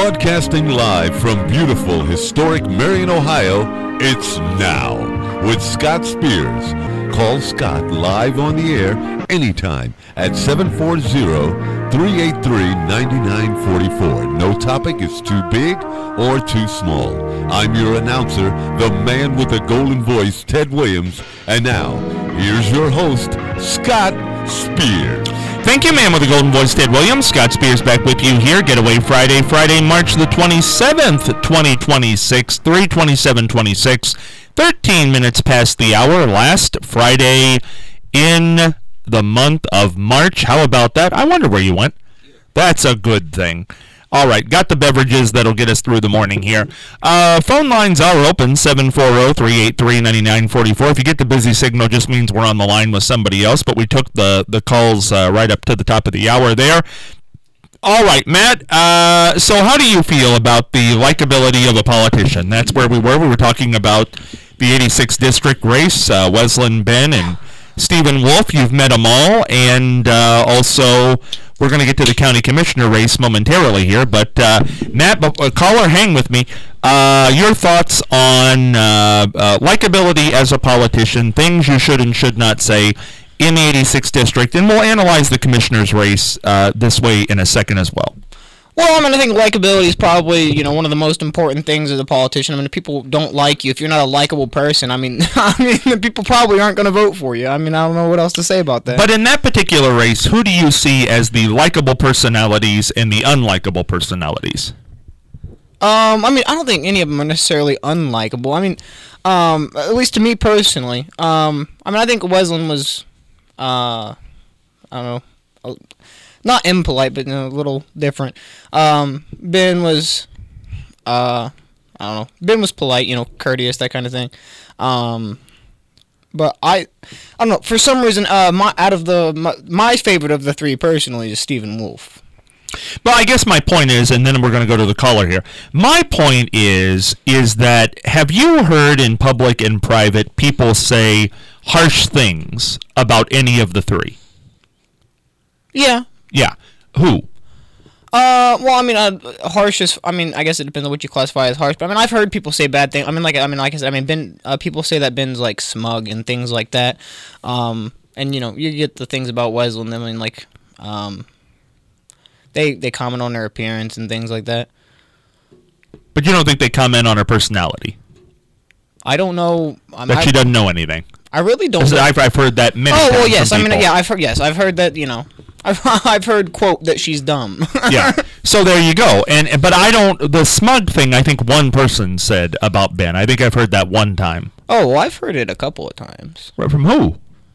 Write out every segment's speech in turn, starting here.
Broadcasting live from beautiful, historic Marion, Ohio, it's Now with Scott Spears. Call Scott live on the air anytime at 740-383-9944. No topic is too big or too small. I'm your announcer, the man with the golden voice, Ted Williams. And now, here's your host, Scott Spears. Thank you, man with the golden voice, Ted Williams. Scott Spears back with you here. Getaway Friday, March the 27th, 2026, 3/27/26, 13 minutes past the hour, last Friday in the month of March. How about that? I wonder where you went. That's a good thing. All right, got the beverages that'll get us through the morning here. Phone lines are open, 740-383-9944. If you get the busy signal, just means we're on the line with somebody else, but we took the calls right up to the top of the hour there. All right, Matt, so how do you feel about the likability of a politician? That's where we were. We were talking about the 86th district race, Wesleyan Ben and Stephen Wolf. You've met them all, and also we're going to get to the county commissioner race momentarily here. But Matt, caller, hang with me. Your thoughts on likability as a politician, things you should and should not say in the 86th district, and we'll analyze the commissioner's race this way in a second as well. Well, I mean, I think likability is probably, one of the most important things as a politician. I mean, if people don't like you, if you're not a likable person, the people probably aren't going to vote for you. I mean, I don't know what else to say about that. But in that particular race, who do you see as the likable personalities and the unlikable personalities? I don't think any of them are necessarily unlikable. At least to me personally. I think Wesleyan was, not impolite, but a little different. Ben was, Ben was polite, courteous, that kind of thing. But I don't know, for some reason, my favorite of the three personally is Stephen Wolf. Well, I guess my point is, and then we're going to go to the caller here. My point is that have you heard in public and private people say harsh things about any of the three? Yeah. Yeah. Who? Harsh is, I guess it depends on what you classify as harsh, but I've heard people say bad things. Ben, people say that Ben's like smug and things like that. And you get the things about Wesleyan, they comment on their appearance and things like that. But you don't think they comment on her personality? I don't know. That she doesn't know anything. I really don't. I've heard that many times. Oh well, yes. From people. I've heard that. I've heard quote that she's dumb. Yeah. So there you go. But I don't. The smug thing, I think one person said about Ben. I think I've heard that one time. Oh, well, I've heard it a couple of times. Right, from who?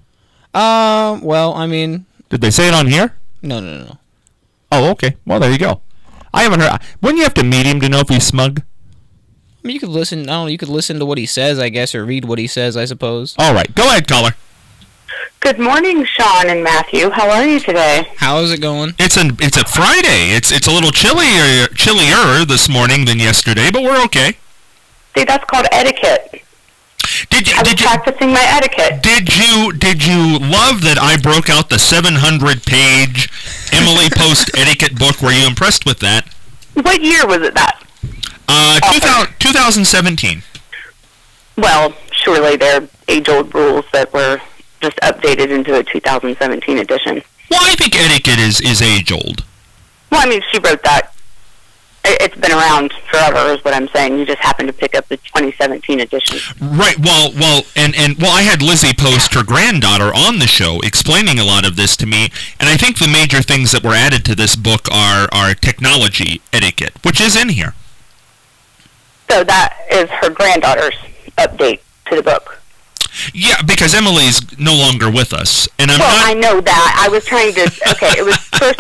Did they say it on here? No. Oh, okay. Well, there you go. I haven't heard. Wouldn't you have to meet him to know if he's smug? You could listen. You could listen to what he says, I guess, or read what he says, I suppose. All right, go ahead, caller. Good morning, Sean and Matthew. How are you today? How is it going? It's a Friday. It's a little chillier this morning than yesterday, but we're okay. See, that's called etiquette. I was practicing my etiquette. Did you love that I broke out the 700-page Emily Post etiquette book? Were you impressed with that? What year was it that? 2017. Well, surely they're age-old rules that were just updated into a 2017 edition. Well, I think etiquette is age-old. Well, she wrote that. It's been around forever, is what I'm saying. You just happen to pick up the 2017 edition. Right. Well, I had Lizzie Post, her granddaughter, on the show explaining a lot of this to me, and I think the major things that were added to this book are technology etiquette, which is in here. So that is her granddaughter's update to the book. Yeah, because Emily's no longer with us, and I know that. I was trying to. Okay, it was first.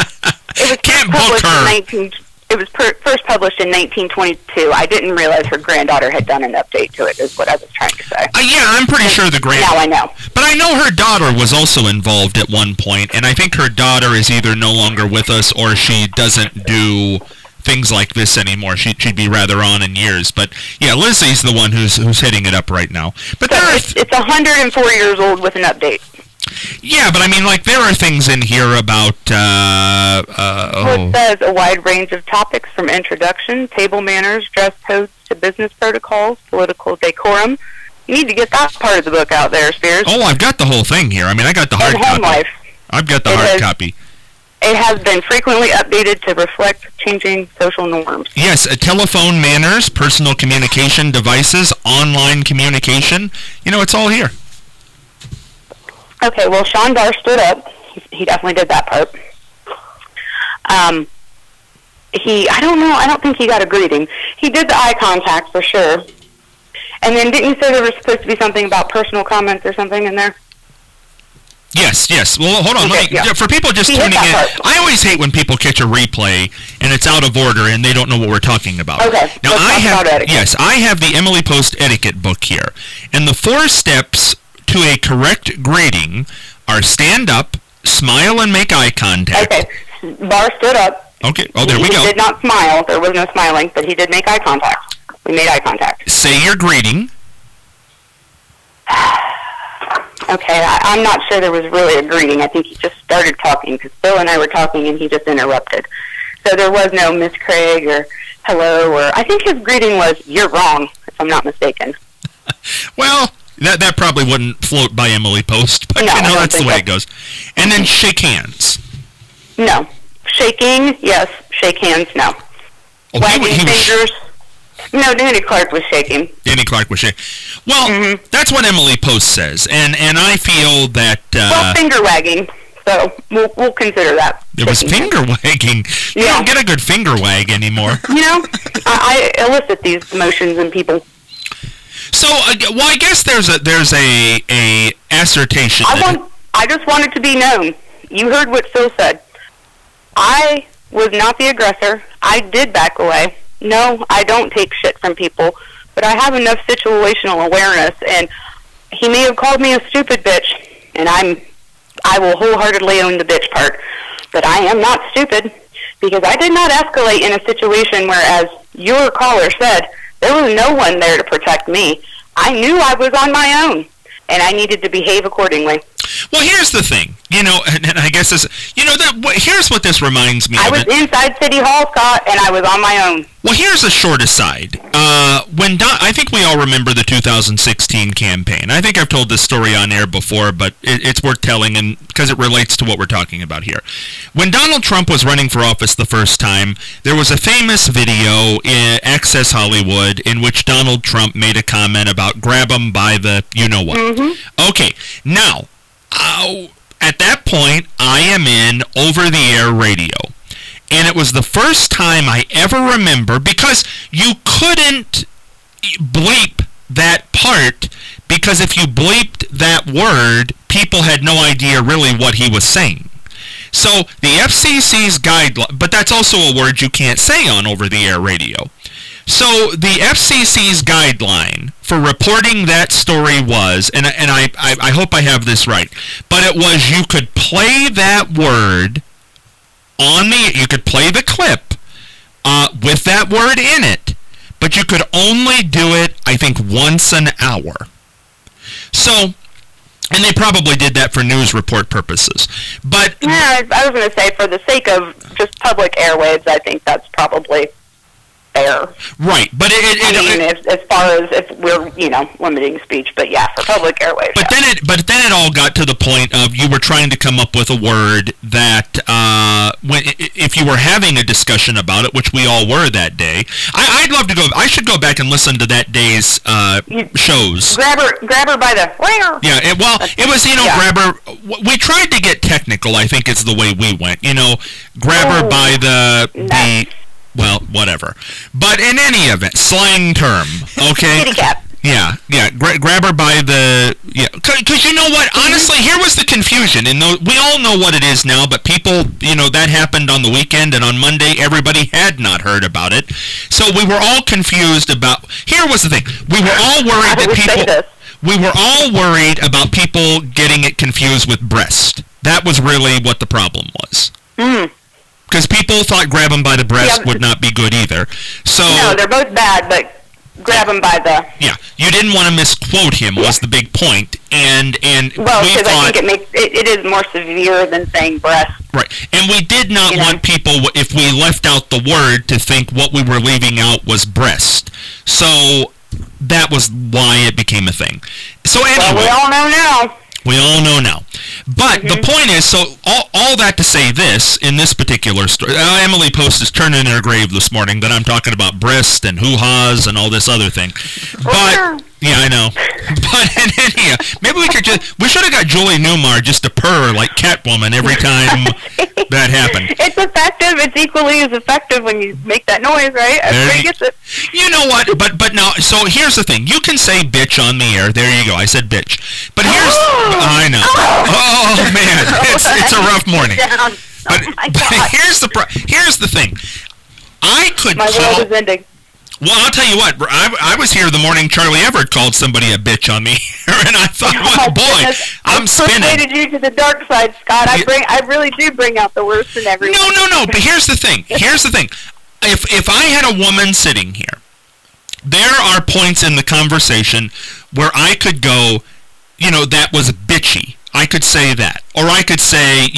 It was first published in 1922. I didn't realize her granddaughter had done an update to it. Is what I was trying to say. Yeah, I'm pretty sure the Now I know. But I know her daughter was also involved at one point, and I think her daughter is either no longer with us or she doesn't do things like this anymore. She'd be rather on in years. But yeah, Lizzie's the one who's hitting it up right now. But it's 104 years old with an update. Yeah, but I mean, like, there are things in here about, It says a wide range of topics from introduction, table manners, dress codes, to business protocols, political decorum. You need to get that part of the book out there, Spears. Oh, I've got the whole thing here. I mean, I got the hard And home copy. life. I've got the hard copy. It has been frequently updated to reflect changing social norms. Yes, telephone manners, personal communication devices, online communication. You know, it's all here. Okay, well, Sean Barr stood up. He definitely did that part. I don't know, I don't think he got a greeting. He did the eye contact for sure. And then didn't you say there was supposed to be something about personal comments or something in there? Yes. Well, hold on. Okay, yeah. For people just He hit tuning in, that part. I always hate when people catch a replay and it's out of order and they don't know what we're talking about. Okay, Now, let's talk about etiquette. I have the Emily Post etiquette book here, and the 4 steps to a correct greeting are stand up, smile and make eye contact. Okay, Barr stood up. Okay. Oh, there we He go. did not smile. There was no smiling, but he did make eye contact. We made eye contact. Say your greeting. Okay, I'm not sure there was really a greeting. I think he just started talking because Bill and I were talking and he just interrupted. So there was no Miss Craig or hello, or I think his greeting was "You're wrong," if I'm not mistaken. Well, that probably wouldn't float by Emily Post, but No, I you know, don't that's the think way so. it goes. And then shake hands. No. Shaking, yes. Shake hands, no. Oh, Wagging he was fingers. No, Danny Clark was shaking. Danny Clark was shaking. Well, Mm-hmm. that's what Emily Post says, and I feel that Well, finger wagging. So we'll consider that. there was shaking. finger wagging. You Yeah. don't get a good finger wag anymore. You know, I elicit these emotions in people. So, well, I guess there's a assertion. I just want it to be known. You heard what Phil said. I was not the aggressor. I did back away. No, I don't take shit from people, but I have enough situational awareness, and he may have called me a stupid bitch, and I will wholeheartedly own the bitch part, but I am not stupid, because I did not escalate in a situation where, as your caller said, there was no one there to protect me. I knew I was on my own, and I needed to behave accordingly. Well, here's the thing, you know, and I guess this, you know, here's what this reminds me I of. was inside City Hall, Scott, and I was on my own. Well, here's a short aside. I think we all remember the 2016 campaign. I think I've told this story on air before, but it's worth telling, and because it relates to what we're talking about here. When Donald Trump was running for office the first time, there was a famous video in Access Hollywood in which Donald Trump made a comment about grab him by the you-know-what. Mm-hmm. Okay, now, at that point, I am in over-the-air radio. And it was the first time I ever remember, because you couldn't bleep that part, because if you bleeped that word, people had no idea really what he was saying. So the FCC's guideline, but that's also a word you can't say on over-the-air radio. So the FCC's guideline for reporting that story was, and I hope I have this right, but it was you could play that word you could play the clip with that word in it, but you could only do it, I think, once an hour. So, and they probably did that for news report purposes. But Yeah, I was going to say, for the sake of just public airwaves, I think that's probably fair. right, but As far as if we're, limiting speech, but yeah, for public airwaves. But then it all got to the point of you were trying to come up with a word that if you were having a discussion about it, which we all were that day. I'd love to go. I should go back and listen to that day's shows. Grab her by the where? Yeah, it was grab her. We tried to get technical. I think is the way we went. Grab her by the nice. Well, whatever. But in any event, slang term, okay? Kitty cat. Yeah. Grab her by the... Yeah, because you know what? Honestly, here was the confusion. And we all know what it is now, but people, that happened on the weekend, and on Monday, everybody had not heard about it. So we were all confused about... Here was the thing. We were all worried that people... We were all worried about people getting it confused with breast. That was really what the problem was. Because people thought grab them by the breast would not be good either. So No, they're both bad, but grab them by the... Yeah, you didn't want to misquote him was the big point. And Well, we because I thought, think it is more severe than saying breast. right, and we did not You know. want people, if we left out the word, to think what we were leaving out was breast. So that was why it became a thing. So Well, anyway, we all know now. we all know now. But the point is, so all that to say this, in this particular story, Emily Post is turning in her grave this morning that I'm talking about breast and hoo-ha's and all this other thing. But, yeah, I know. But anyhow, maybe we should have got Julie Newmar just to purr like Catwoman every time that happened. It's effective. It's equally as effective when you make that noise, right? Everybody gets it. You know what? But now, so here's the thing. You can say bitch on the air. There you go. I said bitch. But here's... I know. Oh, man. It's a rough morning. But here's the thing. I could My call... world is ending. Well, I'll tell you what. I was here the morning Charlie Everett called somebody a bitch on the air, and I thought, oh, boy, I'm spinning. I persuaded you to the dark side, Scott. I really do bring out the worst in everyone. No. But here's the thing. If I had a woman sitting here, there are points in the conversation where I could go, that was bitchy. I could say that, or I could say,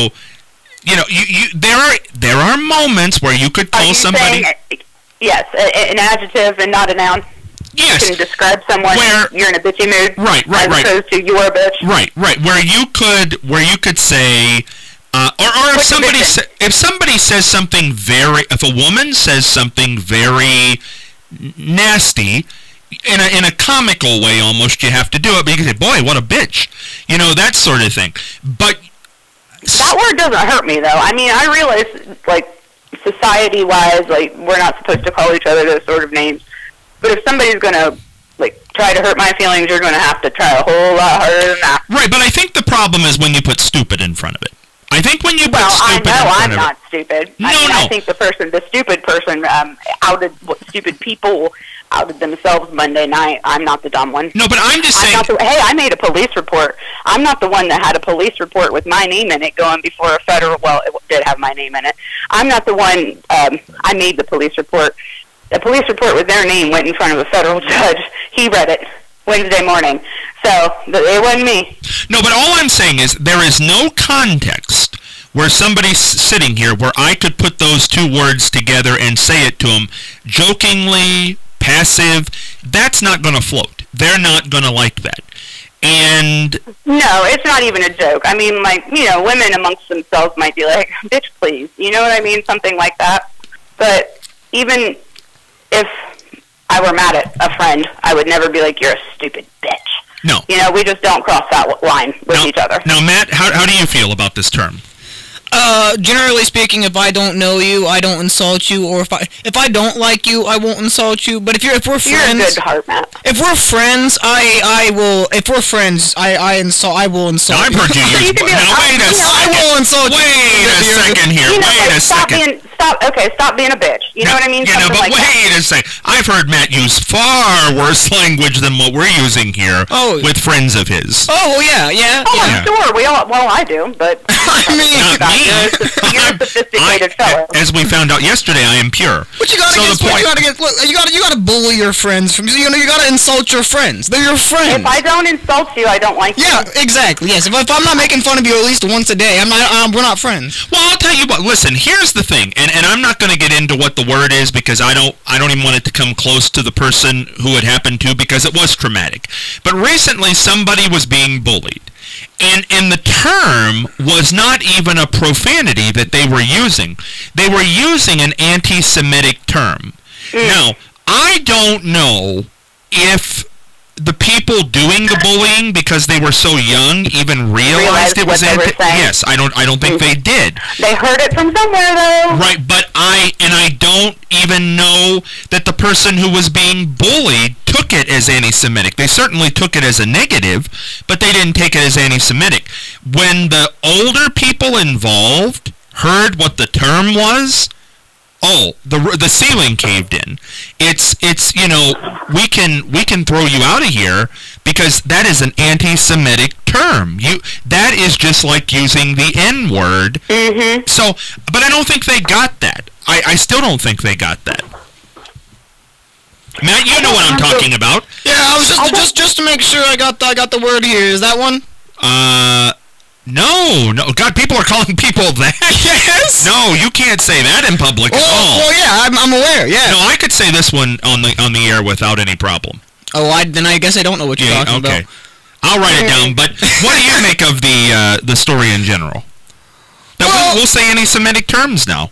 there are moments where you could call somebody. Yes, an adjective and not a noun. Yes. You can describe someone Where you're in a bitchy mood. Right. As opposed to you're a bitch. Right. Where you could say, or if somebody says something if a woman says something very nasty, in a comical way almost, you have to do it, but you can say, boy, what a bitch. That sort of thing. But that word doesn't hurt me, though. I mean, I realize, like, society-wise, like, we're not supposed to call each other those sort of names. But if somebody's going to, like, try to hurt my feelings, you're going to have to try a whole lot harder than that. Right, but I think the problem is when you put stupid in front of it. I think when you put stupid in front of it... Well, I know I'm not stupid. No. I think the stupid person stupid people outed themselves Monday night. I'm not the dumb one. No, but I'm just saying... Hey, I made a police report. I'm not the one that had a police report with my name in it going before a federal... Well, it did have my name in it. I'm not the one... I made the police report. The police report with their name went in front of a federal judge. He read it Wednesday morning. So, it wasn't me. No, but all I'm saying is there is no context where somebody's sitting here where I could put those two words together and say it to them jokingly, passive. That's not going to float. They're not going to like that. And... No, it's not even a joke. I mean, like, women amongst themselves might be like, bitch, please. You know what I mean? Something like that. But even if I were mad at a friend, I would never be like, you're a stupid bitch. No. We just don't cross that line with each other. Now, Matt, how do you feel about this term? Generally speaking, if I don't know you, I don't insult you, or if I don't like you, I won't insult you. But if we're friends, you're a good heart, Matt. If we're friends, I will. If we're friends, I will insult. Now, I've heard you use. Now wait a second. I will insult you. Wait a second here. Wait a second. Stop being a bitch. You know what I mean? Yeah, but wait a second. I've heard Matt use far worse language than what we're using here with friends of his. Oh yeah. Oh, I'm sure we all. Well, I do, but I mean, not me. You're a sophisticated fellow. As we found out yesterday, I am pure. But you gotta bully your friends. You gotta insult your friends. They're your friends. If I don't insult you, I don't like you. Yeah, exactly. Yes. If I'm not making fun of you at least once a day, we're not friends. Well, I'll tell you what. Listen, here's the thing, and I'm not going to get into what the word is because I don't even want it to come close to the person who it happened to because it was traumatic. But recently, somebody was being bullied. And the term was not even a profanity that they were using. They were using an anti-Semitic term. Now, I don't know if the people doing the bullying, because they were so young, even realized it was yes, I don't think they did. They heard it from somewhere, though. Right, but I don't even know that the person who was being bullied took it as anti-Semitic. They certainly took it as a negative, but they didn't take it as anti-Semitic. When the older people involved heard what the term was, the ceiling caved in. It's we can throw you out of here because that is an anti-Semitic term. That is just like using the N-word. Mm-hmm. So, but I don't think they got that. I still don't think they got that. Matt, you know what I'm talking about. Yeah, I was just to make sure I got the word here. Is that one? No. God, people are calling people that. Yes. No, you can't say that in public at all. Well, yeah, I'm aware. Yeah. No, I could say this one on the air without any problem. Oh, then I guess I don't know what you're talking about. Okay. I'll write it down. But what do you make of the story in general? We'll say anti-Semitic terms now.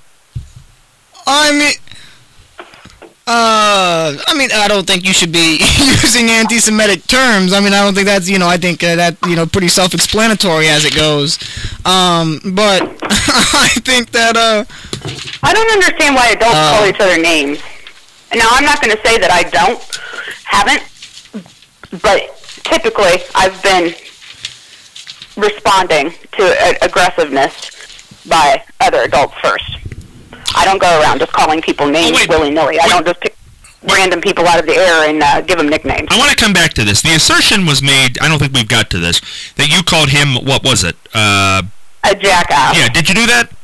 I don't think you should be using anti-Semitic terms. I don't think that's, I think that, pretty self-explanatory as it goes. But I think that, I don't understand why adults call each other names. Now, I'm not going to say that I haven't, but typically I've been responding to aggressiveness by other adults first. I don't go around just calling people names willy-nilly. I don't just pick random people out of the air and give them nicknames. I want to come back to this. The assertion was made, I don't think we've got to this, that you called him, what was it? A jackass. Yeah, did you do that?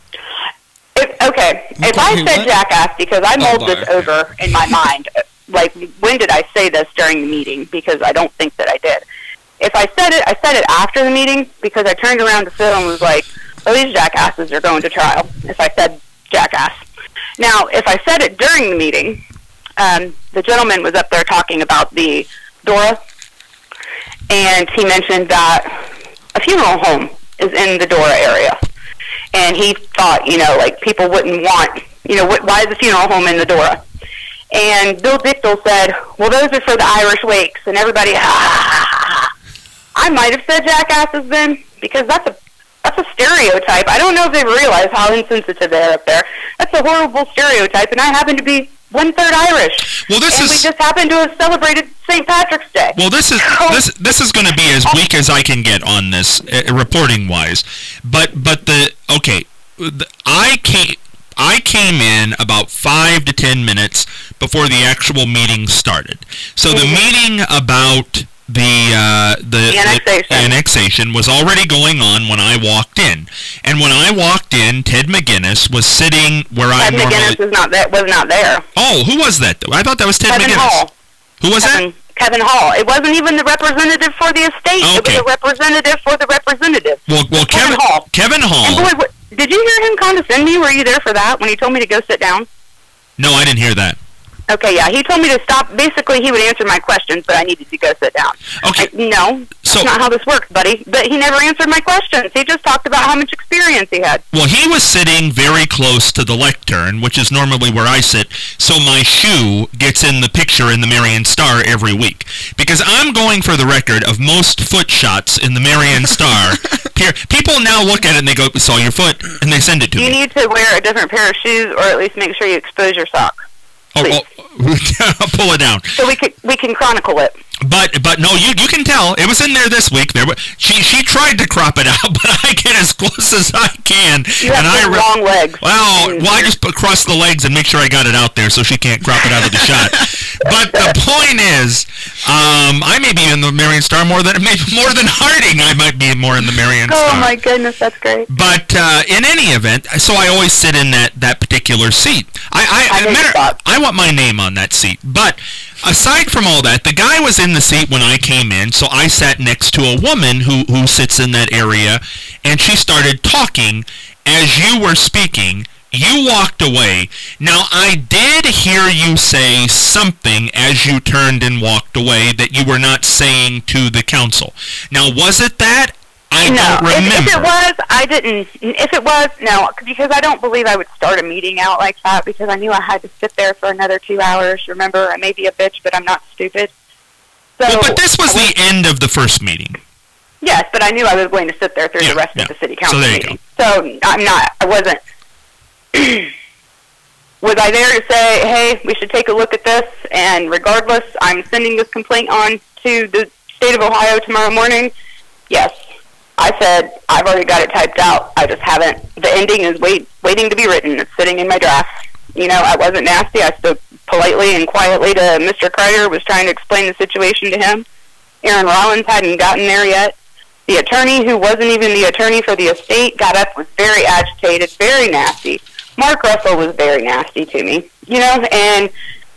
If I said jackass, because I mulled this over in my mind, like, when did I say this during the meeting? Because I don't think that I did. If I said it after the meeting, because I turned around to Phil and was like, oh, these jackasses are going to trial, if I said jackass. Now, if I said it during the meeting, the gentleman was up there talking about the Dora, and he mentioned that a funeral home is in the Dora area. And he thought, like, people wouldn't want, why is the funeral home in the Dora? And Bill Dichtel said, well, those are for the Irish wakes. And everybody, I might have said jackasses then, because that's a stereotype. I don't know if they realize how insensitive they are up there. That's a horrible stereotype, and I happen to be 1/3 Irish. Well, we just happen to have celebrated St. Patrick's Day. Well, this is going to be as weak as I can get on this, reporting wise. But I came in about 5 to 10 minutes before the actual meeting started. So the meeting about the annexation was already going on when I walked in. And when I walked in, Ted McGinnis was sitting where I normally... Ted McGinnis was not there. Oh, who was that? I thought that was Ted McGinnis. Hall. Who was that? Kevin Hall. It wasn't even the representative for the estate. Okay. It was a representative for the representative. Well, Kevin Hall. Kevin Hall. And boy, did you hear him condescend me? Were you there for that when he told me to go sit down? No, I didn't hear that. Okay, yeah. He told me to stop. Basically, he would answer my questions, but I needed to go sit down. Okay. No, that's not how this works, buddy. But he never answered my questions. He just talked about how much experience he had. Well, he was sitting very close to the lectern, which is normally where I sit, so my shoe gets in the picture in the Marion Star every week. Because I'm going for the record of most foot shots in the Marion Star. People now look at it and they go, we saw your foot, and they send it to me. You need to wear a different pair of shoes, or at least make sure you expose your sock. I'll pull it down. So we can chronicle it. But no, you can tell it was in there this week. She tried to crop it out, but I get as close as I can. You have long legs. Well, I just cross the legs and make sure I got it out there so she can't crop it out of the shot. But the point is, I may be in the Marion Star more than Harding. I might be more in the Marion Star. Oh my goodness, that's great. But in any event, so I always sit in that particular seat. I want my name on that seat. But aside from all that, the guy was in the seat when I came in, so I sat next to a woman who sits in that area, and she started talking as you were speaking. You walked away. Now, I did hear you say something as you turned and walked away that you were not saying to the council. Now, was it that? I don't remember. If it was, I didn't. If it was, no, because I don't believe I would start a meeting out like that because I knew I had to sit there for another 2 hours. Remember, I may be a bitch, but I'm not stupid. So, well, but this was the end of the first meeting. Yes, but I knew I was going to sit there through the rest of the city council meeting. So I wasn't. Was I there to say, hey, we should take a look at this, and regardless, I'm sending this complaint on to the state of Ohio tomorrow morning? Yes. I said, I've already got it typed out. I just haven't. The ending is waiting to be written. It's sitting in my draft. I wasn't nasty. I spoke politely and quietly to Mr. Kreider, was trying to explain the situation to him. Aaron Rollins hadn't gotten there yet. The attorney, who wasn't even the attorney for the estate, got up, was very agitated, very nasty. Mark Russell was very nasty to me, and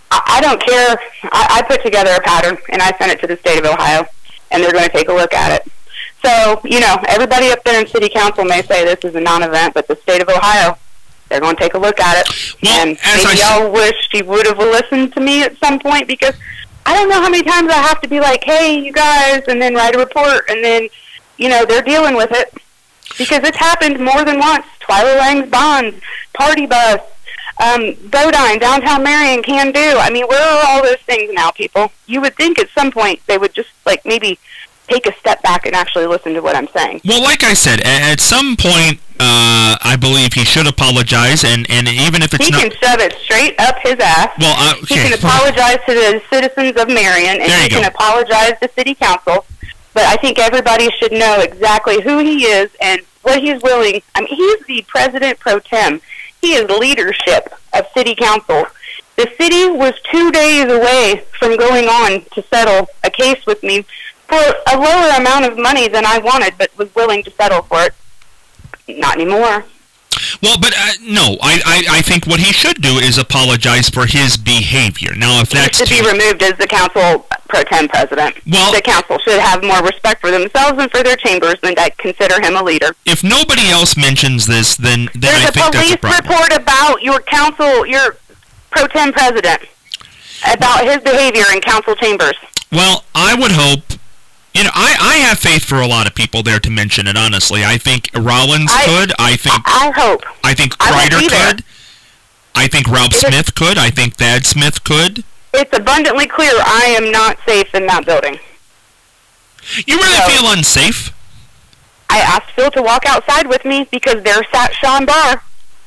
I don't care. I put together a pattern, and I sent it to the state of Ohio, and they're going to take a look at it. So, everybody up there in city council may say this is a non-event, but the state of Ohio, they're going to take a look at it. Well, and maybe y'all wished he would have listened to me at some point, because I don't know how many times I have to be like, hey, you guys, and then write a report, and then, they're dealing with it. Because it's happened more than once. Twyla Lang's Bonds, Party Bus, Bodine, Downtown Marion, Can Do. I mean, where are all those things now, people? You would think at some point they would just, maybe take a step back and actually listen to what I'm saying. Well, like I said, at some point, I believe he should apologize, and even if it's he can shove it straight up his ass. Well, okay. He can apologize to the citizens of Marion, and he can apologize to city council. But I think everybody should know exactly who he is and what he's willing. I mean, he's the president pro tem. He is leadership of city council. The city was 2 days away from going on to settle a case with me for a lower amount of money than I wanted, but was willing to settle for it. Not anymore. Well, but no, I think what he should do is apologize for his behavior. Now, if that's he should be removed as the council pro tem president. Well, the council should have more respect for themselves and for their chambers than to consider him a leader. If nobody else mentions this, then I think that's a problem. There's a police report about your council, your pro tem president, about his behavior in council chambers. Well, I would hope. I have faith for a lot of people there to mention it, honestly. I think Rollins could. I think Kreider could. I think Ralph Smith could. I think Thad Smith could. It's abundantly clear I am not safe in that building. You really feel unsafe? I asked Phil to walk outside with me because there sat Sean Barr.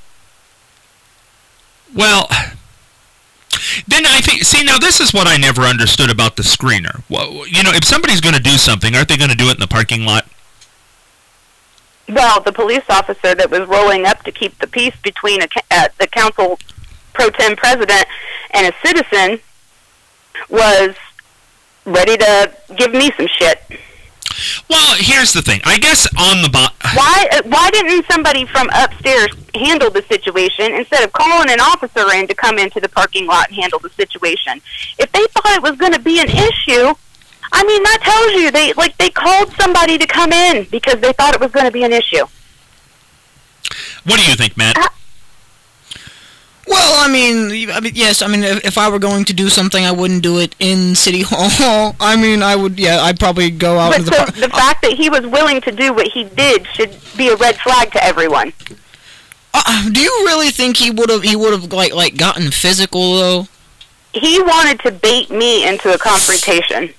Well, then I think, now this is what I never understood about the screener. Well, if somebody's going to do something, aren't they going to do it in the parking lot? Well, the police officer that was rolling up to keep the peace between the council pro tem president and a citizen was ready to give me some shit. Well, here's the thing. I guess on the why didn't somebody from upstairs handle the situation instead of calling an officer in to come into the parking lot and handle the situation? If they thought it was going to be an issue, I mean, that tells you they called somebody to come in because they thought it was going to be an issue. What do you think, Matt? Well, I mean, yes. I mean, if I were going to do something, I wouldn't do it in City Hall. I mean, I'd probably go out. But the fact that he was willing to do what he did should be a red flag to everyone. Do you really think he would have like gotten physical though? He wanted to bait me into a confrontation.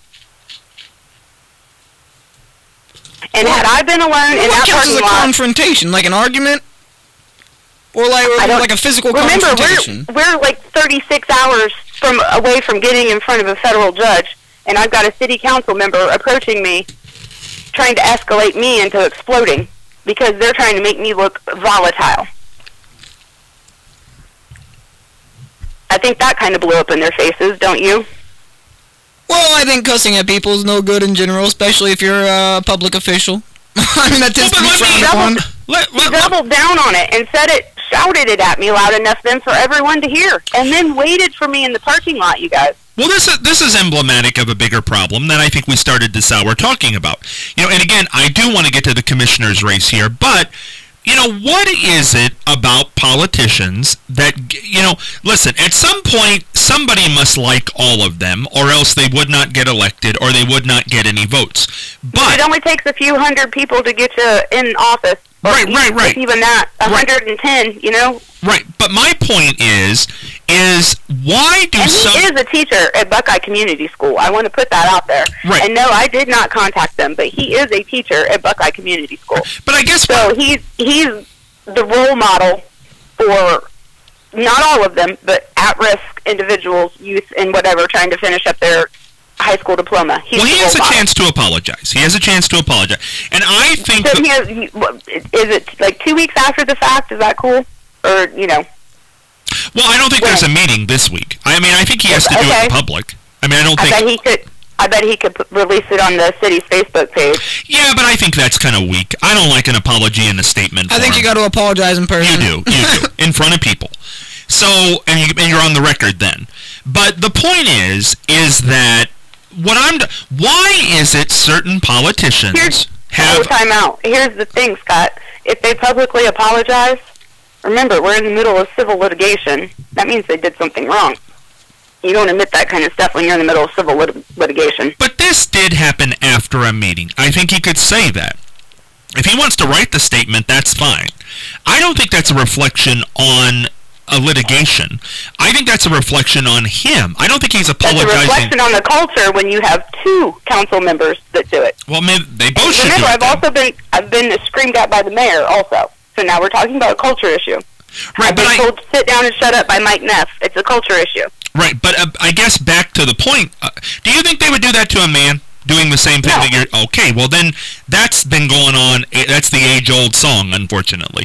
And had I been alone in that parking lot, confrontation, like an argument. Or like a physical confrontation. Remember, we're like 36 hours away from getting in front of a federal judge, and I've got a city council member approaching me, trying to escalate me into exploding, because they're trying to make me look volatile. I think that kind of blew up in their faces, don't you? Well, I think cussing at people is no good in general, especially if you're a public official. I mean, that tends to be frowned upon. He doubled down on it and shouted it at me loud enough then for everyone to hear, and then waited for me in the parking lot, you guys. Well, this is emblematic of a bigger problem that I think we started this hour talking about. And again, I do want to get to the commissioner's race here, but what is it about politicians that, listen, at some point, somebody must like all of them, or else they would not get elected, or they would not get any votes. But it only takes a few hundred people to get you in office. Right. Even that, 110, Right, but my point is why do he is a teacher at Buckeye Community School. I want to put that out there. Right. And no, I did not contact them, but he is a teacher at Buckeye Community School. But I guess so. He's the role model for not all of them, but at-risk individuals, youth, and whatever, trying to finish up their high school diploma. He has a chance to apologize. And I think... So is it like 2 weeks after the fact? Is that cool? Or, Well, I don't think there's a meeting this week. I mean, I think he has to do it in public. I mean, I bet he could release it on the city's Facebook page. Yeah, but I think that's kind of weak. I don't like an apology in a statement form. I think you got to apologize in person. You do, in front of people. So, and you're on the record then. But the point is that why is it certain politicians have... time out. Here's the thing, Scott. If they publicly apologize, remember, we're in the middle of civil litigation. That means they did something wrong. You don't admit that kind of stuff when you're in the middle of civil litigation. But this did happen after a meeting. I think he could say that. If he wants to write the statement, that's fine. I don't think that's a reflection on a litigation. I think that's a reflection on him. I don't think he's apologizing. It's a reflection on the culture when you have two council members that do it. Well, maybe they both should do it. I've been screamed at by the mayor also. So now we're talking about a culture issue. Right, I've been told to sit down and shut up by Mike Neff. It's a culture issue. Right, but I guess back to the point, do you think they would do that to a man? Doing the same thing that you're... Okay, well then, that's been going on, that's the age-old song, unfortunately.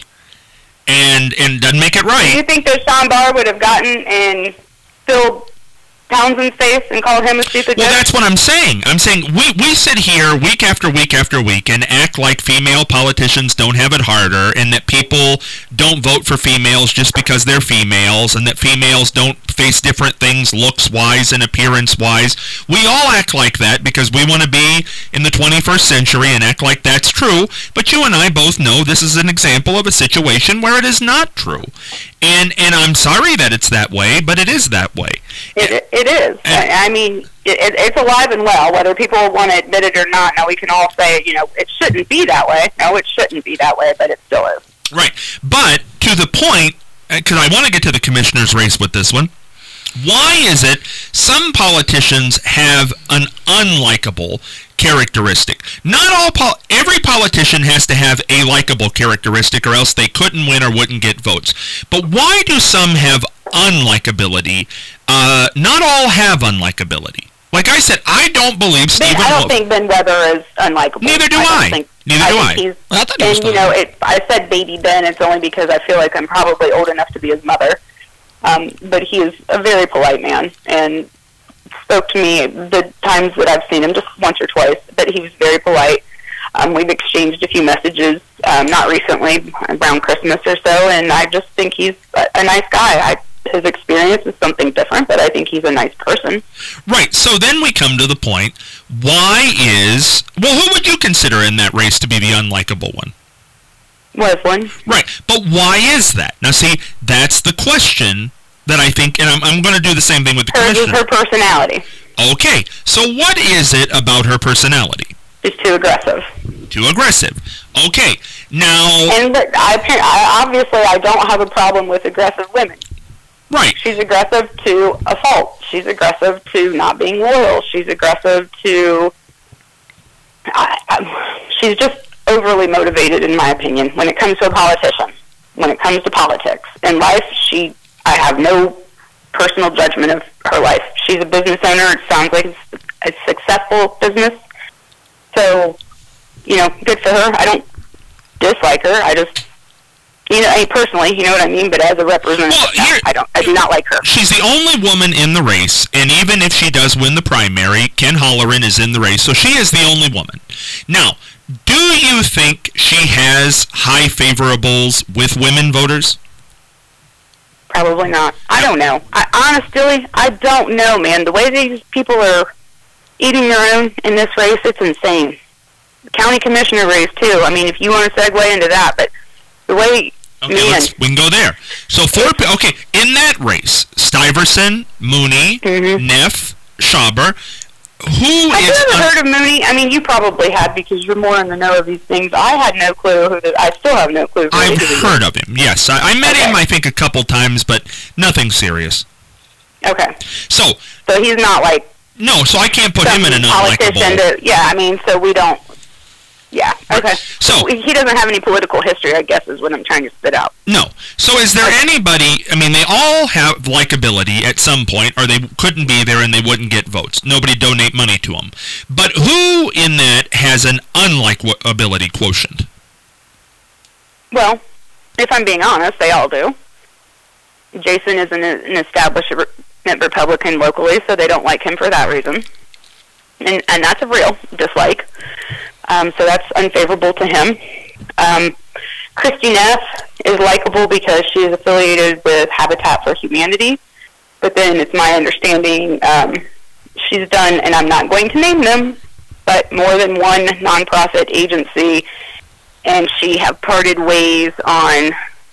And doesn't make it right. Do you think that Sean Barr would have gotten and filled Townsend's face and called him a stupid Well, bitch? that's what I'm saying. I'm saying we sit here week after week after week and act like female politicians don't have it harder and that people don't vote for females just because they're females and that females don't face different things looks-wise and appearance-wise. We all act like that because we want to be in the 21st century and act like that's true, but you and I both know this is an example of a situation where it is not true. And I'm sorry that it's that way, but it is that way. It is. I mean, it's alive and well, whether people want to admit it or not. Now, we can all say, it shouldn't be that way. No, it shouldn't be that way, but it still is. Right. But to the point, because I want to get to the commissioner's race with this one, why is it some politicians have an unlikable characteristic? Not all every politician has to have a likable characteristic or else they couldn't win or wouldn't get votes. But why do some have unlikability? Not all have unlikability. Like I said, I don't believe Stephen I don't think Ben Weber is unlikable. Neither do I. Neither do I. I said baby Ben, it's only because I feel like I'm probably old enough to be his mother. But he is a very polite man and spoke to me the times that I've seen him, just once or twice, but he was very polite. We've exchanged a few messages, not recently, around Christmas or so, and I just think he's a nice guy. His experience is something different, but I think he's a nice person. Right, so then we come to the point, who would you consider in that race to be the unlikable one? Wesley. Right, but why is that? Now see, that's the question that I think, and I'm going to do the same thing with the commissioner. Her personality. Okay, so what is it about her personality? She's too aggressive. Too aggressive. Okay, now... And obviously I don't have a problem with aggressive women. Right. She's aggressive to a fault. She's aggressive to not being loyal. She's aggressive to... she's just overly motivated, in my opinion, when it comes to a politician. When it comes to politics. In life, I have no personal judgment of her life. She's a business owner. It sounds like it's a successful business. So, good for her. I don't dislike her. I just... personally, you know what I mean, but as a representative, I do not like her. She's the only woman in the race, and even if she does win the primary, Ken Holleran is in the race, so she is the only woman. Now, do you think she has high favorables with women voters? Probably not. I don't know. Honestly, I don't know, man. The way these people are eating their own in this race, it's insane. The county commissioner race, too. I mean, if you want to segue into that, but the way... Okay, we can go there. So, in that race, Stuyvesant, Mooney, Neff, Schauber, Have you ever heard of Mooney? I mean, you probably have because you're more in the know of these things. I had no clue I still have no clue. I've heard of him, yes. I met him, I think, a couple times, but nothing serious. Okay. So he's not like... No, so I can't put him in an unlikable... so we don't... Yeah, okay. So he doesn't have any political history, I guess, is what I'm trying to spit out. No. So is there anybody, I mean, they all have likability at some point, or they couldn't be there and they wouldn't get votes. Nobody donate money to them. But who in that has an unlikability quotient? Well, if I'm being honest, they all do. Jason is an establishment Republican locally, so they don't like him for that reason. And that's a real dislike. So that's unfavorable to him. Christy Neff is likable because she is affiliated with Habitat for Humanity, But then it's my understanding she's done, and I'm not going to name them, but more than one nonprofit agency, and she have parted ways on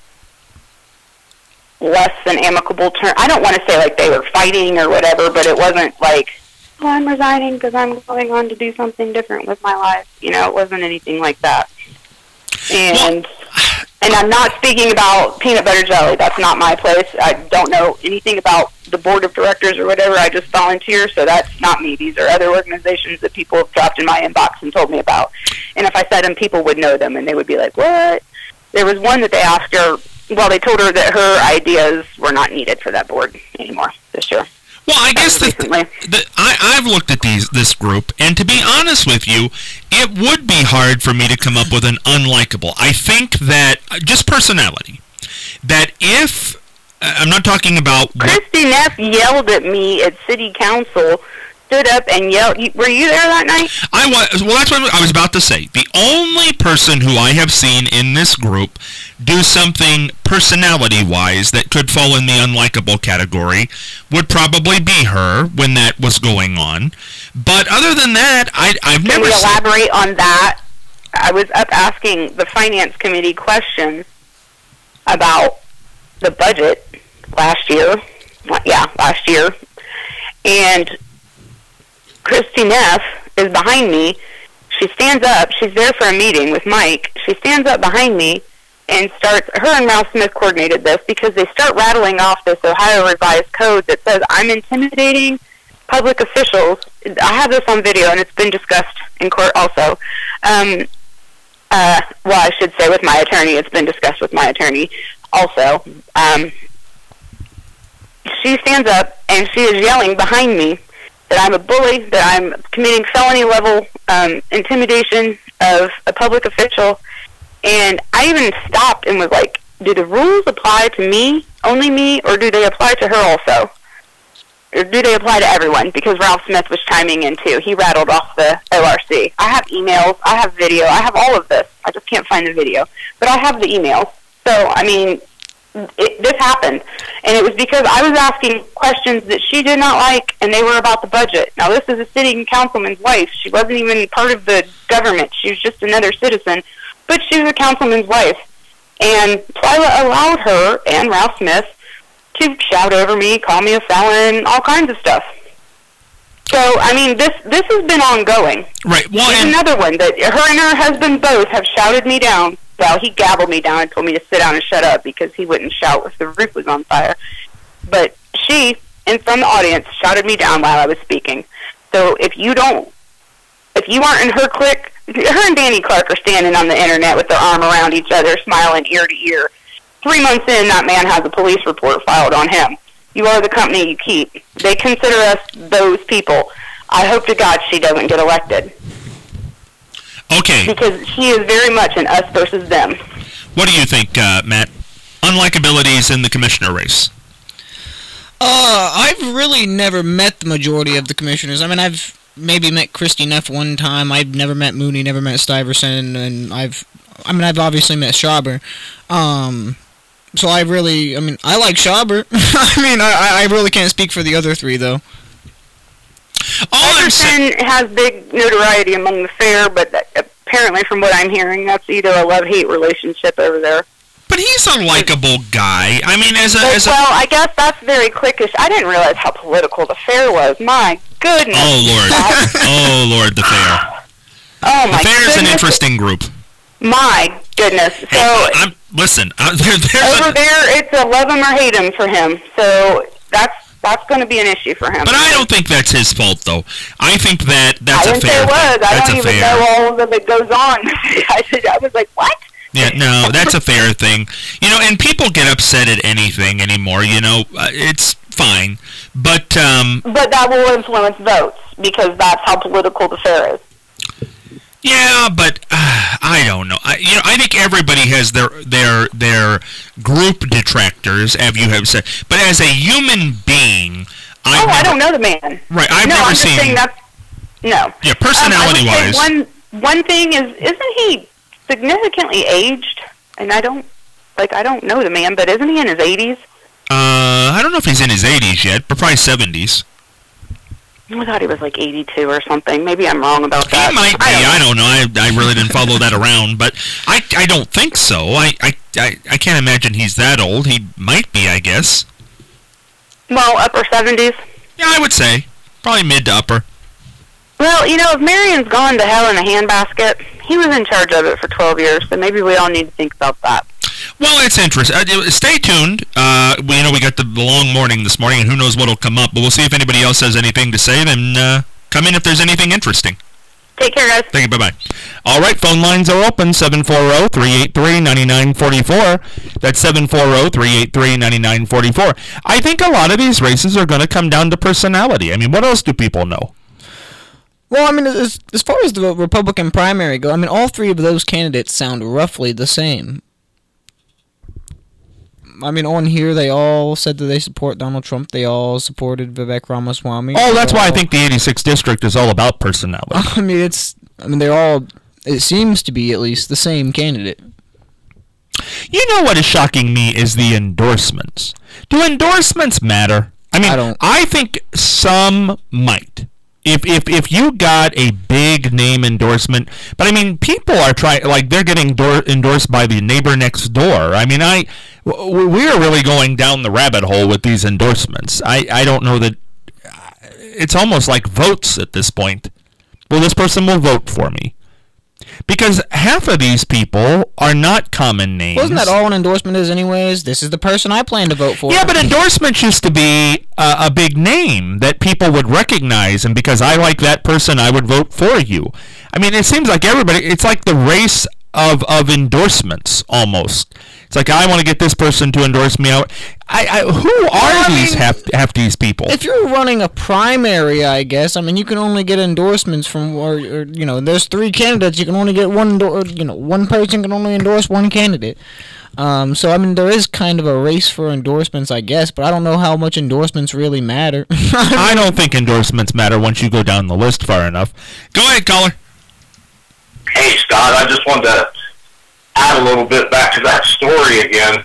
less than amicable terms. I don't want to say like they were fighting or whatever, but it wasn't like, oh, I'm resigning because I'm going on to do something different with my life. You know, it wasn't anything like that. And I'm not speaking about peanut butter jelly. That's not my place. I don't know anything about the board of directors or whatever. I just volunteer, so that's not me. These are other organizations that people have dropped in my inbox and told me about. And if I said them, people would know them, and they would be like, what? There was one that they asked her, well, they told her that her ideas were not needed for that board anymore this year. Well, I guess I've looked at this group, and to be honest with you, it would be hard for me to come up with an unlikable. I think that, just personality, that if, I'm not talking about... Christy Neff yelled at me at city council, stood up and yelled. Were you there that night? I was. Well, that's what I was about to say. The only person who I have seen in this group do something personality-wise that could fall in the unlikable category would probably be her when that was going on. But other than that, I've never seen... Can we elaborate on that? I was up asking the finance committee questions about the budget last year. Yeah, last year. And Christy Neff is behind me. She stands up. She's there for a meeting with Mike. She stands up behind me and starts, her and Ralph Smith coordinated this because they start rattling off this Ohio revised code that says I'm intimidating public officials. I have this on video and it's been discussed in court also. Well, I should say with my attorney. It's been discussed with my attorney also. She stands up and she is yelling behind me that I'm a bully, that I'm committing felony-level intimidation of a public official. And I even stopped and was like, do the rules apply to me, only me, or do they apply to her also? Or do they apply to everyone? Because Ralph Smith was chiming in, too. He rattled off the ORC. I have emails. I have video. I have all of this. I just can't find the video. But I have the emails. So, I mean... this happened, and it was because I was asking questions that she did not like, and they were about the budget. Now, this is a sitting councilman's wife. She wasn't even part of the government. She was just another citizen, but she was a councilman's wife. And Twyla allowed her and Ralph Smith to shout over me, call me a felon, all kinds of stuff. So, I mean, this has been ongoing. Right. Well, There's another one that her and her husband both have shouted me down. Well, he gabbled me down and told me to sit down and shut up because he wouldn't shout if the roof was on fire. But she, from the audience, shouted me down while I was speaking. So if you aren't in her clique, her and Danny Clark are standing on the internet with their arm around each other, smiling ear to ear. 3 months in, that man has a police report filed on him. You are the company you keep. They consider us those people. I hope to God she doesn't get elected. Okay. Because she is very much an us versus them. What do you think, Matt? Unlikabilities in the commissioner race. I've really never met the majority of the commissioners. I mean, I've maybe met Christy Neff one time. I've never met Mooney, never met Stuyvesant, and I've obviously met Schauber. So I like Schauber. I really can't speak for the other three, though. Iverson has big notoriety among the fair, but apparently from what I'm hearing, that's either a love-hate relationship over there. But he's a likable guy. I mean, well, I guess that's very cliquish. I didn't realize how political the fair was. My goodness. Oh, Lord. Oh, Lord, the fair. Oh, my goodness. The fair is an interesting group. My goodness. So, listen. Over there, it's a love him or hate him for him. So, that's going to be an issue for him. But I don't think that's his fault, though. I think that's a fair. I didn't say it was. I don't even know all of it goes on. I was like, what? Yeah, no, that's a fair thing. You know, and people get upset at anything anymore, you know. It's fine. But that will influence votes, because that's how political the fair is. Yeah, but I don't know. I think everybody has their group detractors, as you have said. But as a human being, I don't know the man. Right, I've never seen. Saying that's, no. Yeah, personality-wise. One thing is, isn't he significantly aged? And I don't know the man, but isn't he in his 80s? I don't know if he's in his 80s yet, but probably 70s. I thought he was like 82 or something. Maybe I'm wrong about that. He might be. I don't know. I really didn't follow that around, but I don't think so. I can't imagine he's that old. He might be, I guess. Well, upper 70s. Yeah, I would say. Probably mid to upper. Well, if Marion's gone to hell in a handbasket, he was in charge of it for 12 years, so maybe we all need to think about that. Well, it's interesting. Stay tuned. We got the long morning this morning, and who knows what'll come up, but we'll see if anybody else has anything to say, then come in if there's anything interesting. Take care, guys. Thank you. Bye-bye. All right, phone lines are open, 740-383-9944. That's 740-383-9944. I think a lot of these races are going to come down to personality. I mean, what else do people know? Well, I mean, as far as the Republican primary go, I mean, all three of those candidates sound roughly the same. I mean, on here, they all said that they support Donald Trump. They all supported Vivek Ramaswamy. Oh, that's why I think the 86th district is all about personality. I mean, they're all, it seems to be at least the same candidate. You know what is shocking me is the endorsements. Do endorsements matter? I mean, I think some might. If you got a big name endorsement, but I mean, people are they're getting endorsed by the neighbor next door. I mean, we are really going down the rabbit hole with these endorsements. I don't know that it's almost like votes at this point. Well, this person will vote for me. Because half of these people are not common names. Wasn't that all an endorsement is anyways? This is the person I plan to vote for. Yeah, but endorsements used to be a big name that people would recognize, and because I like that person, I would vote for you. I mean, it seems like it's like the race of endorsements, almost. It's like, I want to get this person to endorse me out. Who are half these people? If you're running a primary, I guess, I mean, you can only get endorsements from, or there's three candidates. You can only get one person can only endorse one candidate. So, I mean, there is kind of a race for endorsements, I guess, but I don't know how much endorsements really matter. I don't think endorsements matter once you go down the list far enough. Go ahead, caller. Hey, Scott, I just wanted to add a little bit back to that story again.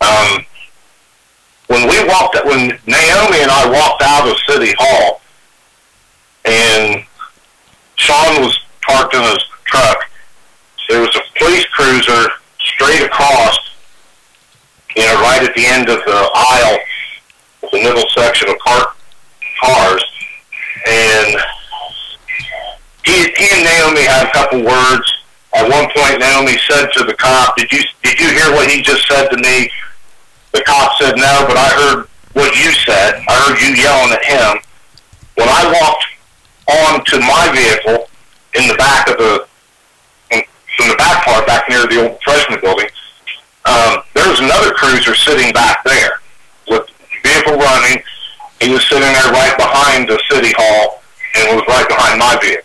When Naomi and I walked out of City Hall, and Sean was parked in his truck, there was a police cruiser straight across, right at the end of the aisle, the middle section of cars, and he and Naomi had a couple words. At one point, Naomi said to the cop, "Did you hear what he just said to me?" The cop said, "No, but I heard what you said. I heard you yelling at him." When I walked onto my vehicle in the back of from the back part, back near the old freshman building, there was another cruiser sitting back there with the vehicle running. He was sitting there right behind the City Hall and was right behind my vehicle.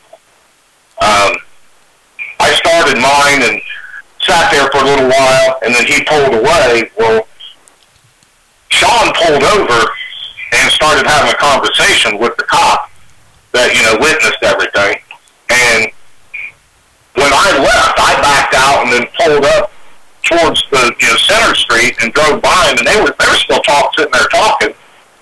I started mine and sat there for a little while, and then he pulled away. Well, Sean pulled over and started having a conversation with the cop that, witnessed everything. And when I left, I backed out and then pulled up towards the, Center Street and drove by them, and they were still sitting there talking,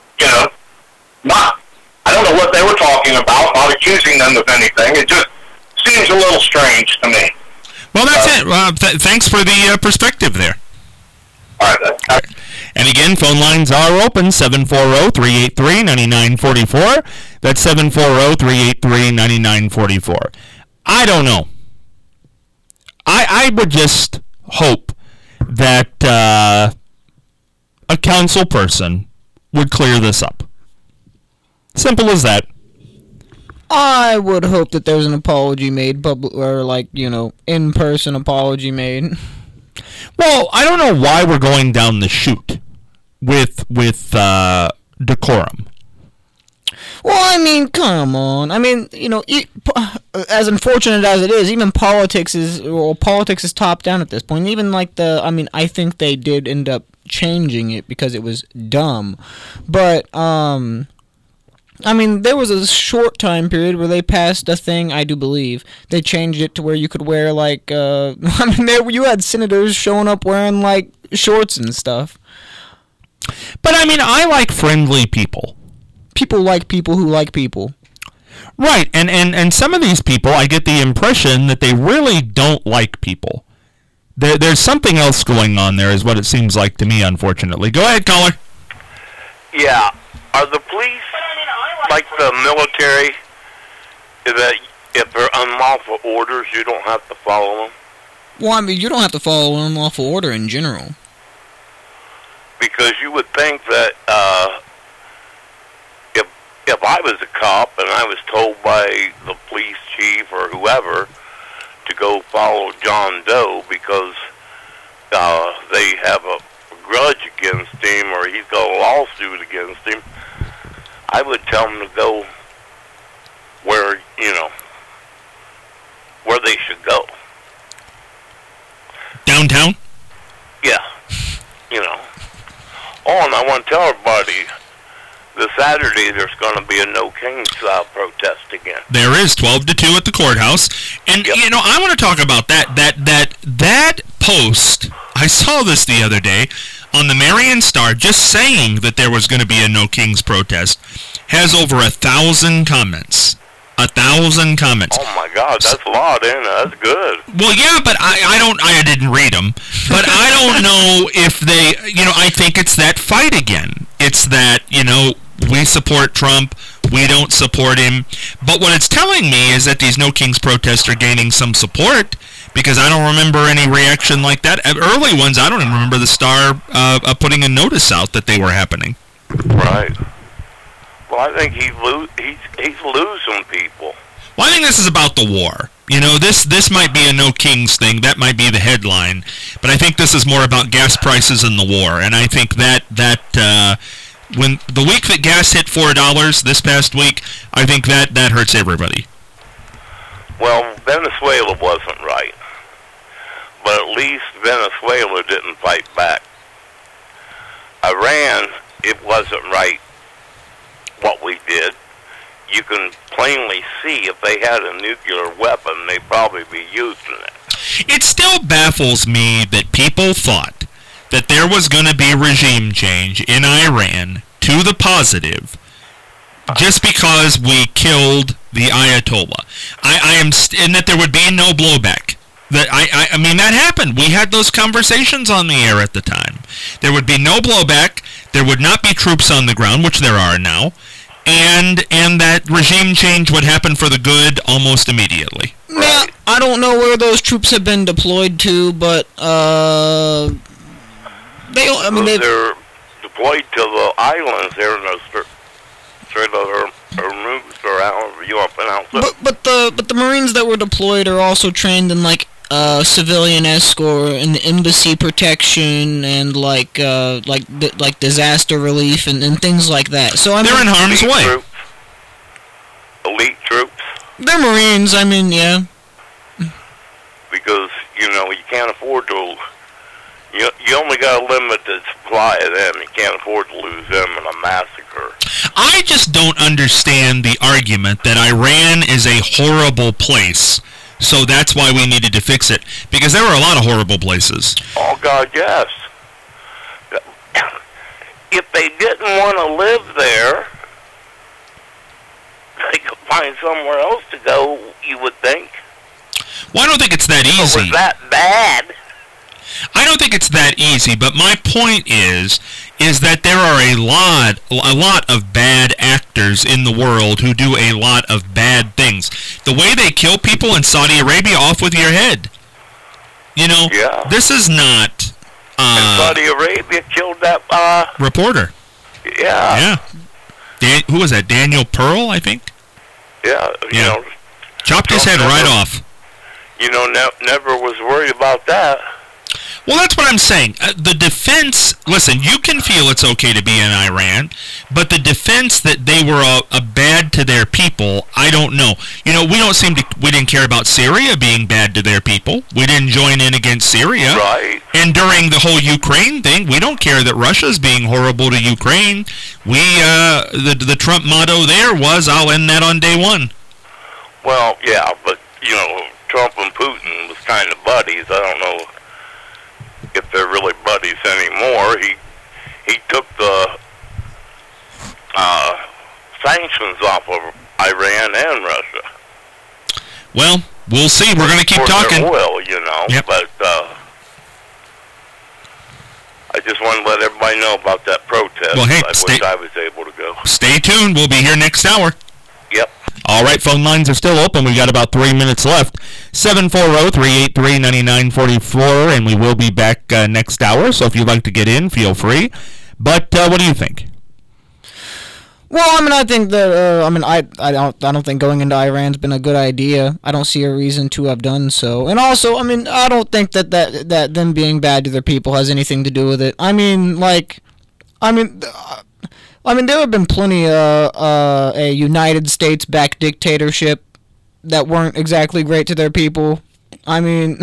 I don't know what they were talking about, not accusing them of anything. It just seems a little strange to me. Well, that's it. Thanks for the perspective there. All right. And again, phone lines are open, 740-383-9944. That's 740-383-9944. I don't know. I would just hope that a council person would clear this up. Simple as that. I would hope that there's an apology made, in-person apology made. Well, I don't know why we're going down the chute with decorum. Well, I mean, come on. I mean, as unfortunate as it is, even politics is top down at this point. Even I think they did end up changing it because it was dumb. But, there was a short time period where they passed a thing, I do believe. They changed it to where you could wear, you had senators showing up wearing, shorts and stuff. But I mean, I like friendly people. People like people who like people. Right, and some of these people, I get the impression that they really don't like people. There's something else going on there, is what it seems like to me, unfortunately. Go ahead, caller. Yeah. Are the police like the military, that if they're unlawful orders, you don't have to follow them? Well, I mean, you don't have to follow an unlawful order in general. Because you would think that if I was a cop and I was told by the police chief or whoever to go follow John Doe because they have a grudge against him or he's got a lawsuit against him, I would tell them to go where, where they should go. Downtown? Yeah. Oh, and I want to tell everybody, this Saturday there's going to be a No Kings protest again. There is 12 to 2 at the courthouse. And, Yep. I want to talk about that post. I saw this the other day on the Marion Star, just saying that there was going to be a No Kings protest, has over 1,000 comments. 1,000 comments. Oh my God, that's a lot, isn't it? That's good. Well, yeah, but I didn't read them. But I don't know if they, I think it's that fight again. It's that, we support Trump, we don't support him. But what it's telling me is that these No Kings protests are gaining some support, because I don't remember any reaction like that. Early ones, I don't even remember the Star putting a notice out that they were happening. Right. Well, I think he's losing people. Well, I think this is about the war. This might be a No Kings thing. That might be the headline. But I think this is more about gas prices and the war. And I think that when the week that gas hit $4 this past week, I think that hurts everybody. Well, Venezuela wasn't right. But at least Venezuela didn't fight back. Iran, it wasn't right what we did. You can plainly see if they had a nuclear weapon, they'd probably be using it. It still baffles me that people thought that there was going to be regime change in Iran to the positive just because we killed the Ayatollah. And that there would be no blowback. That I mean, that happened. We had those conversations on the air at the time. There would be no blowback. There would not be troops on the ground, which there are now. And that regime change would happen for the good almost immediately. Now, I don't know where those troops have been deployed to, but they're deployed to the islands there in the Strait of Hormuz, or however you want to pronounce it. But the Marines that were deployed are also trained in civilian escort and embassy protection and like disaster relief and things like that. So they're in harm's way. Elite troops. They're Marines. I mean, yeah. Because you can't afford to. You only got a limited supply of them. You can't afford to lose them in a massacre. I just don't understand the argument that Iran is a horrible place, so that's why we needed to fix it. Because there are a lot of horrible places. Oh, God, yes. If they didn't want to live there, they could find somewhere else to go, you would think. Well, I don't think it's that easy. So was that bad? I don't think it's that easy, but my point is that there are a lot of bad actors in the world who do a lot of bad things. The way they kill people in Saudi Arabia, off with your head. Yeah. This is not... and Saudi Arabia killed that... reporter. Yeah. Yeah. Who was that? Daniel Pearl, I think? Yeah. Chopped his head right off. Never was worried about that. Well, that's what I'm saying. The defense, listen, you can feel it's okay to be in Iran, but the defense that they were bad to their people, I don't know. We didn't care about Syria being bad to their people. We didn't join in against Syria. Right. And during the whole Ukraine thing, we don't care that Russia's being horrible to Ukraine. The Trump motto there was, I'll end that on day one. Well, yeah, but, Trump and Putin was kind of buddies. I don't know if they're really buddies anymore. he took the sanctions off of Iran and Russia. Well, we'll see. We're going to keep talking. For their oil, you know. Yep. But I just want to let everybody know about that protest. Well, hey, I wish I was able to go. Stay tuned. We'll be here next hour. Yep. All right, phone lines are still open. We've got about 3 minutes left. 740-383-9944, and we will be back next hour. So if you'd like to get in, feel free. But what do you think? Well, I mean, I think that I don't think going into Iran's been a good idea. I don't see a reason to have done so. And also, I mean, I don't think that them being bad to their people has anything to do with it. I mean, there have been plenty a United States-backed dictatorship that weren't exactly great to their people. I mean,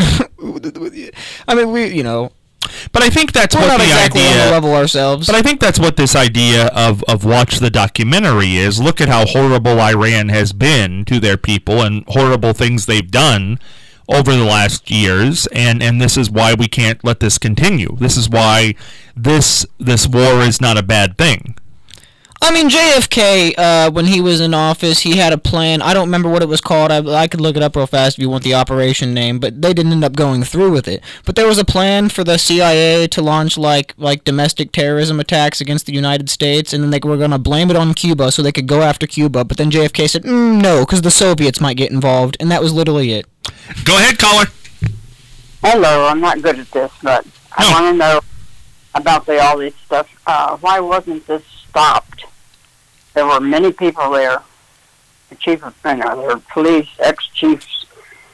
But I think that's we're what not the exactly idea. on the level ourselves. But I think that's what this idea of watch the documentary is. Look at how horrible Iran has been to their people and horrible things they've done over the last years, and this is why we can't let this continue. This is why this war is not a bad thing. I mean, JFK, when he was in office, he had a plan. I don't remember what it was called. I could look it up real fast if you want the operation name, but they didn't end up going through with it. But there was a plan for the CIA to launch, like domestic terrorism attacks against the United States, and then they were going to blame it on Cuba so they could go after Cuba. But then JFK said, no, because the Soviets might get involved, and that was literally it. Go ahead, caller. Hello, I'm not good at this, but I want to know about all this stuff. Why wasn't this stopped? There were many people there. The chief of, their police, ex-chiefs.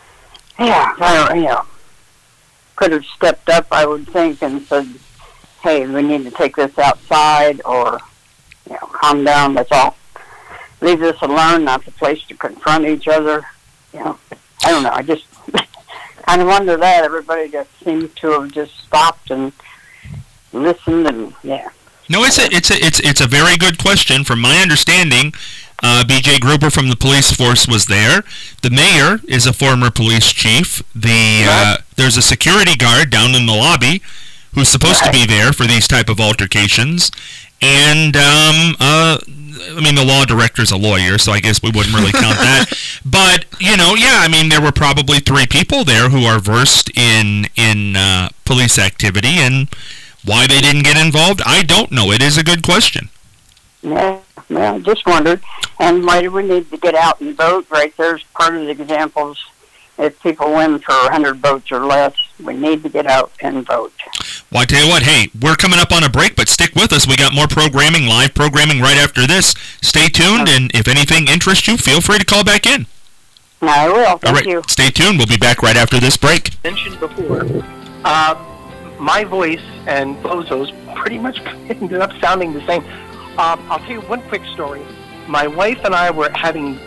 Yeah, could have stepped up, I would think, and said, hey, we need to take this outside, or, calm down, let's all leave this alone, not the place to confront each other. I don't know, I just kind of wonder that. Everybody just seems to have just stopped and listened, and, No, it's a very good question. From my understanding, B.J. Gruber from the police force was there. The mayor is a former police chief. There's a security guard down in the lobby who's supposed to be there for these type of altercations. And, the law director's a lawyer, so I guess we wouldn't really count that. But, there were probably 3 people there who are versed in police activity, and why they didn't get involved, I don't know. It is a good question. Yeah, I just wondered. And why do we need to get out and vote? Right there's part of the examples. If people win for 100 votes or less, we need to get out and vote. Well, I tell you what, hey, we're coming up on a break, but stick with us. We got more programming, live programming right after this. Stay tuned, and if anything interests you, feel free to call back in. I will. Thank you. Stay tuned. We'll be back right after this break. Mentioned before, my voice and Bozo's pretty much ended up sounding the same. I'll tell you one quick story. My wife and I were having